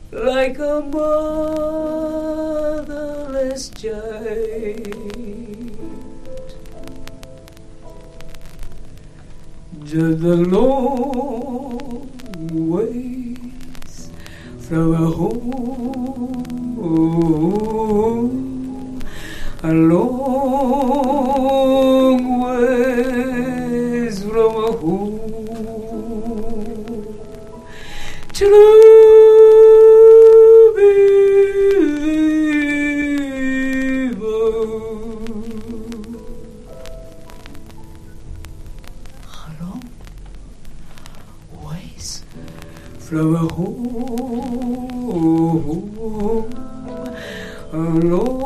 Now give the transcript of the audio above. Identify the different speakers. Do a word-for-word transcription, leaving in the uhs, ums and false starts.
Speaker 1: like a motherless child. Just a long ways from a home, a long ways from a home, to from a home alone.